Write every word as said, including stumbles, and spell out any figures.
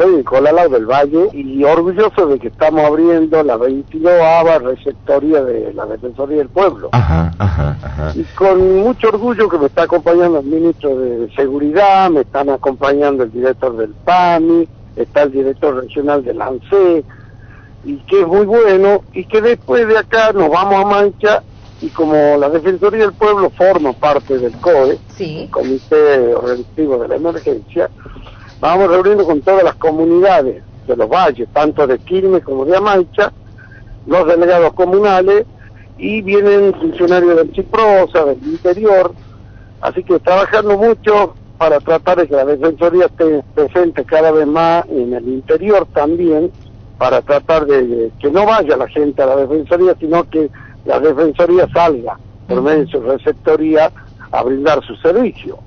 estoy en Colalao del Valle y orgulloso de que estamos abriendo la veintidós receptoría de la Defensoría del Pueblo. Ajá, ajá, ajá. Y con mucho orgullo que me está acompañando el ministro de Seguridad, me están acompañando el director del P A M I, está el director regional del ANSE, y que es muy bueno, y que después de acá nos vamos a Mancha, y como la Defensoría del Pueblo forma parte del C O E, Sí. el Comité Organizativo de la Emergencia, vamos reuniendo con todas las comunidades de los valles, tanto de Quilmes como de Amaicha, los delegados comunales, y vienen funcionarios del Ciprosa, del interior, así que trabajando mucho para tratar de que la Defensoría esté presente cada vez más en el interior también, para tratar de, de que no vaya la gente a la Defensoría, sino que la Defensoría salga por medio de su receptoría a brindar su servicio.